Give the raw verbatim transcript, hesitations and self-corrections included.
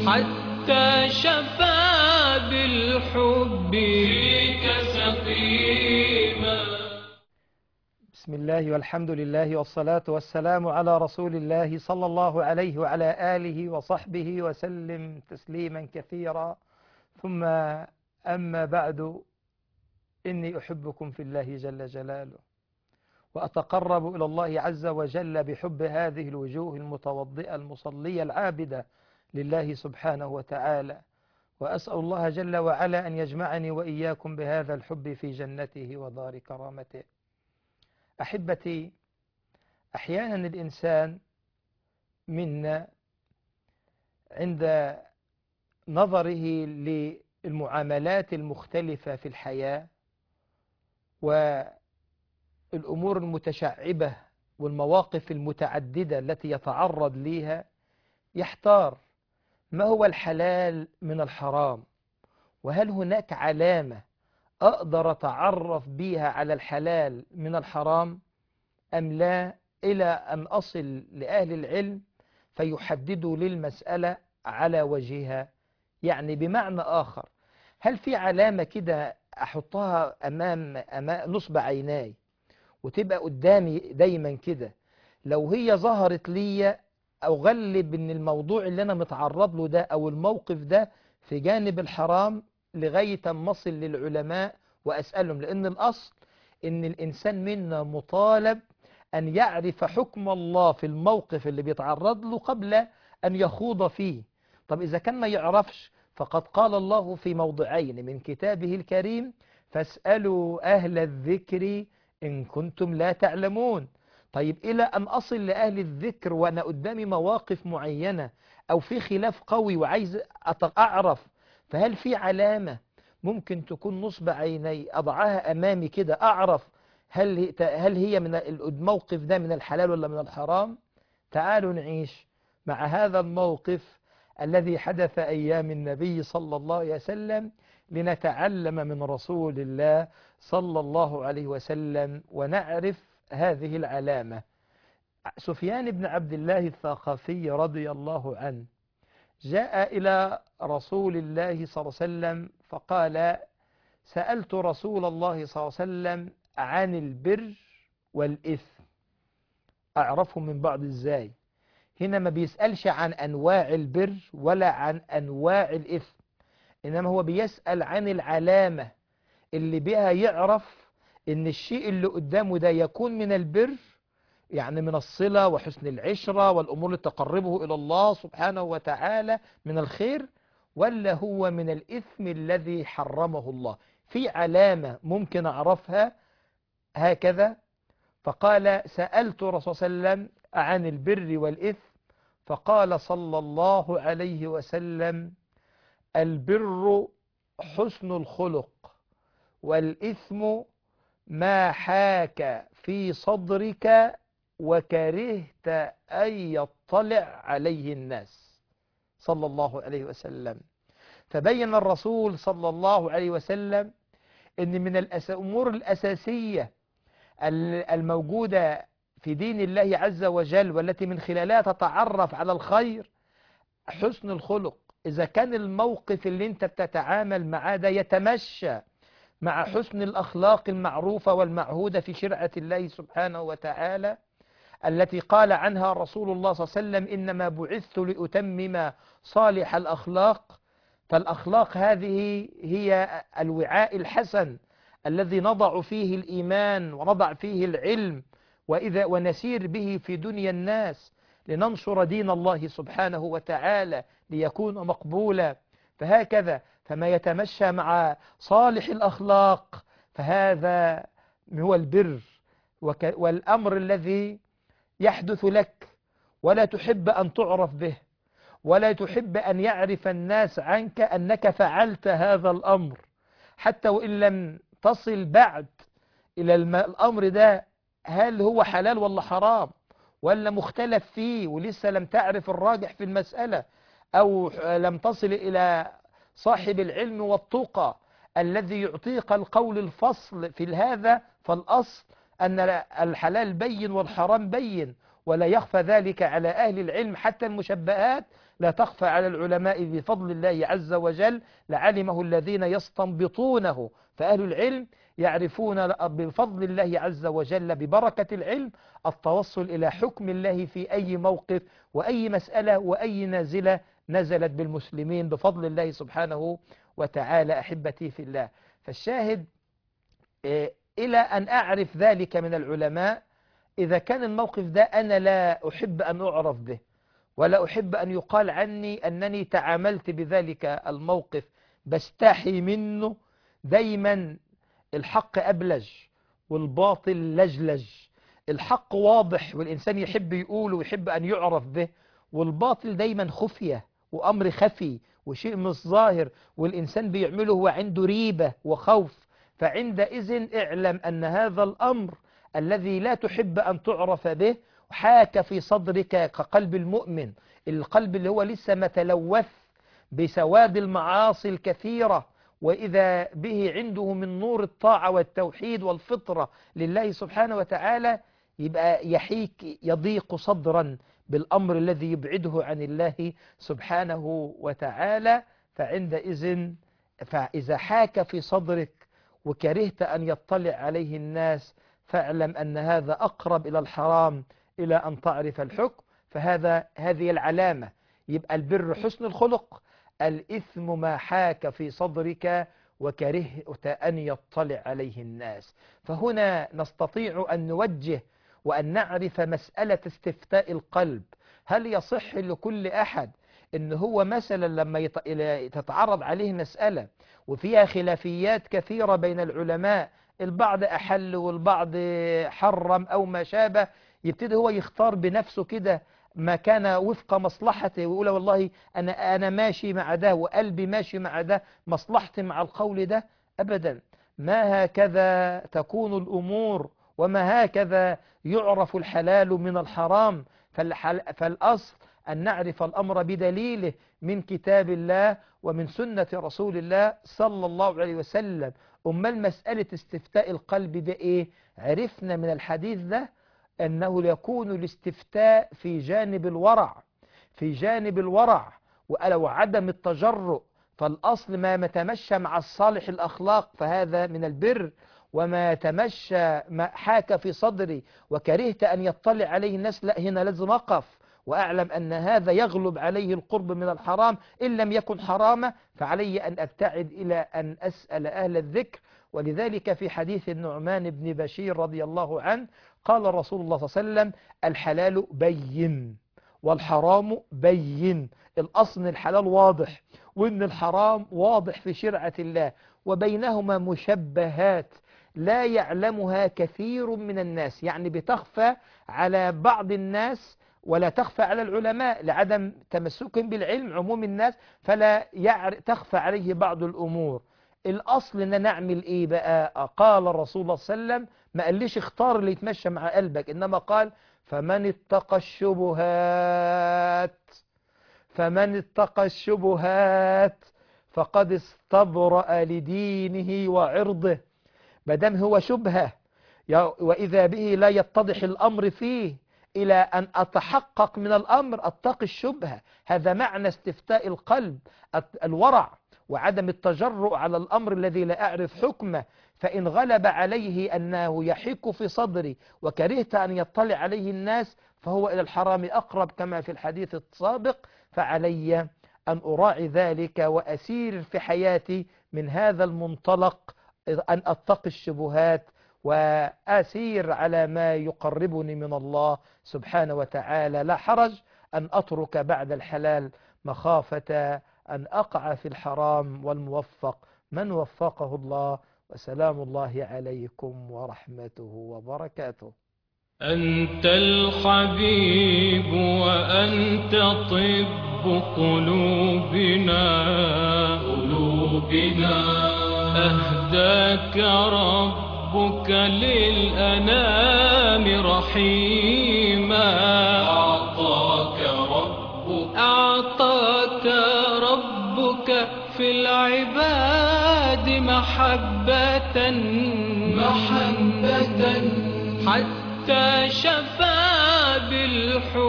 حتى شفى بالحب فيك سقيما. بسم الله والحمد لله والصلاة والسلام على رسول الله صلى الله عليه وعلى آله وصحبه وسلم تسليما كثيرا، ثم أما بعد، إني أحبكم في الله جل جلاله، وأتقرب إلى الله عز وجل بحب هذه الوجوه المتوضئة المصلية العابدة لله سبحانه وتعالى، وأسأل الله جل وعلا أن يجمعني وإياكم بهذا الحب في جنته ودار كرامته. أحبتي، أحيانا الإنسان منا عند نظره للمعاملات المختلفة في الحياة والأمور المتشعبة والمواقف المتعددة التي يتعرض ليها يحتار ما هو الحلال من الحرام، وهل هناك علامة أقدر أتعرف بها على الحلال من الحرام أم لا، إلى أن أصل لأهل العلم فيحددوا للمسألة على وجهها. يعني بمعنى آخر، هل في علامة كده أحطها أمام, أمام نصب عيناي وتبقى قدامي دايما كده، لو هي ظهرت لي أغلب أن الموضوع اللي أنا متعرض له ده أو الموقف ده في جانب الحرام لغاية ما أصل للعلماء وأسألهم، لأن الأصل أن الإنسان منا مطالب أن يعرف حكم الله في الموقف اللي بيتعرض له قبل أن يخوض فيه. طب إذا كان ما يعرفش، فقد قال الله في موضعين من كتابه الكريم: فاسألوا أهل الذكر إن كنتم لا تعلمون. طيب إلى أن أصل لأهل الذكر وأنا قدامي مواقف معينة أو في خلاف قوي وعايز أعرف، فهل في علامة ممكن تكون نصب عيني أضعها أمامي كده أعرف هل هل هي من الموقف ده من الحلال ولا من الحرام؟ تعالوا نعيش مع هذا الموقف الذي حدث أيام النبي صلى الله عليه وسلم لنتعلم من رسول الله صلى الله عليه وسلم ونعرف هذه العلامة. سفيان بن عبد الله الثقفي رضي الله عنه جاء إلى رسول الله صلى الله عليه وسلم فقال: سألت رسول الله صلى الله عليه وسلم عن البر والإثم، أعرفه من بعض إزاي؟ هنا ما بيسألش عن أنواع البر ولا عن أنواع الإثم، إنما هو بيسأل عن العلامة اللي بها يعرف إن الشيء اللي قدامه ده يكون من البر، يعني من الصلة وحسن العشرة والأمور اللي تقربه إلى الله سبحانه وتعالى من الخير، ولا هو من الإثم الذي حرمه الله. في علامة ممكن أعرفها هكذا. فقال: سألت رسول صلى الله عليه وسلم عن البر والإثم، فقال صلى الله عليه وسلم: البر حسن الخلق، والإثم ما حاك في صدرك وكرهت أن يطلع عليه الناس، صلى الله عليه وسلم. فبين الرسول صلى الله عليه وسلم أن من الأمور الأساسية الموجودة في دين الله عز وجل والتي من خلالها تتعرف على الخير حسن الخلق. إذا كان الموقف اللي انت بتتعامل معاه ده يتمشى مع حسن الأخلاق المعروفة والمعهودة في شرعة الله سبحانه وتعالى التي قال عنها رسول الله صلى الله عليه وسلم: إنما بعثت لأتمم صالح الأخلاق. فالأخلاق هذه هي الوعاء الحسن الذي نضع فيه الإيمان ونضع فيه العلم وإذا ونسير به في دنيا الناس لننشر دين الله سبحانه وتعالى ليكون مقبولا. فهكذا فما يتمشى مع صالح الأخلاق فهذا هو البر. والأمر الذي يحدث لك ولا تحب أن تعرف به ولا تحب أن يعرف الناس عنك أنك فعلت هذا الأمر، حتى وإن لم تصل بعد إلى الأمر ده هل هو حلال ولا حرام ولا مختلف فيه ولسه لم تعرف الراجح في المسألة، أو لم تصل إلى صاحب العلم والتقى الذي يعطيك القول الفصل في هذا. فالأصل أن الحلال بين والحرام بين، ولا يخفى ذلك على أهل العلم حتى المشبهات لا تخفى على العلماء بفضل الله عز وجل لعلمه الذين يستنبطونه، فأهل العلم يعرفون بفضل الله عز وجل ببركة العلم التوصل إلى حكم الله في أي موقف وأي مسألة وأي نازلة نزلت بالمسلمين بفضل الله سبحانه وتعالى. أحبتي في الله، فالشاهد إلى أن أعرف ذلك من العلماء، إذا كان الموقف ده أنا لا أحب أن أعرف به ولا أحب أن يقال عني أنني تعاملت بذلك الموقف، بستحي منه. دايما الحق أبلج والباطل لجلج. الحق واضح والإنسان يحب يقوله ويحب أن يعرف به، والباطل دايما خفية وأمر خفي وشيء مش ظاهر والإنسان بيعمله وعنده ريبة وخوف. فعندئذ اعلم أن هذا الأمر الذي لا تحب أن تعرف به حاك في صدرك كقلب المؤمن، القلب اللي هو لسه متلوث بسواد المعاصي الكثيرة، وإذا به عنده من نور الطاعة والتوحيد والفطرة لله سبحانه وتعالى، يبقى يحيك يضيق صدرا بالأمر الذي يبعده عن الله سبحانه وتعالى. فعندئذ فإذا حاك في صدرك وكرهت أن يطلع عليه الناس، فاعلم أن هذا أقرب إلى الحرام إلى أن تعرف الحكم. فهذا هذه العلامة. يبقى البر حسن الخلق، الإثم ما حاك في صدرك وكرهت أن يطلع عليه الناس. فهنا نستطيع أن نوجه وأن نعرف مسألة استفتاء القلب. هل يصح لكل أحد إن هو مثلا لما تتعرض عليه مسألة وفيها خلافيات كثيرة بين العلماء، البعض أحل والبعض حرم أو ما شابه، يبتدي هو يختار بنفسه كده ما كان وفق مصلحته ويقول والله أنا أنا ماشي مع ده وقلبي ماشي مع ده، مصلحتي مع القول ده؟ أبدا، ما هكذا تكون الأمور وما هكذا يعرف الحلال من الحرام. فالأصل أن نعرف الأمر بدليله من كتاب الله ومن سنة رسول الله صلى الله عليه وسلم. أما المسألة استفتاء القلب ده إيه؟ عرفنا من الحديث ده أنه يكون الاستفتاء في جانب الورع، في جانب الورع ولو عدم التجرؤ. فالأصل ما يتمشى مع الصالح الأخلاق فهذا من البر، وما يتمشى ما حاك في صدري وكرهت أن يطلع عليه الناس، لا، هنا لازم أقف وأعلم أن هذا يغلب عليه القرب من الحرام. إن لم يكن حراما فعلي أن أبتعد إلى أن أسأل أهل الذكر. ولذلك في حديث النعمان بن بشير رضي الله عنه قال رسول الله صلى الله عليه وسلم: الحلال بين والحرام بين. الأصل الحلال واضح وإن الحرام واضح في شرعة الله، وبينهما مشبهات لا يعلمها كثير من الناس، يعني بتخفى على بعض الناس ولا تخفى على العلماء لعدم تمسكهم بالعلم عموم الناس، فلا تخفى عليه بعض الأمور. الأصل أن نعمل إيه بقى؟ قال الرسول صلى الله عليه وسلم، ما قاليش اختار اللي يتمشى مع قلبك، إنما قال: فمن اتقى الشبهات فمن اتقى الشبهات فقد استبرأ لدينه وعرضه. مادام هو شبهة وإذا به لا يتضح الأمر فيه إلى أن أتحقق من الأمر أتقي الشبهة. هذا معنى استفتاء القلب، الورع وعدم التجرؤ على الأمر الذي لا أعرف حكمه. فإن غلب عليه أنه يحك في صدري وكرهت أن يطلع عليه الناس فهو إلى الحرام أقرب كما في الحديث السابق. فعلي أن أراعي ذلك وأسير في حياتي من هذا المنطلق، أن أتقي الشبهات وأسير على ما يقربني من الله سبحانه وتعالى. لا حرج أن أترك بعد الحلال مخافة أن أقع في الحرام، والموفق من وفقه الله. وسلام الله عليكم ورحمته وبركاته. أنت الحبيب وأنت طب قلوبنا قلوبنا أهداك ربك للأنام رحيما. أعطاك ربك أعطاك ربك في العباد محبة محبة حتى شفى بالحب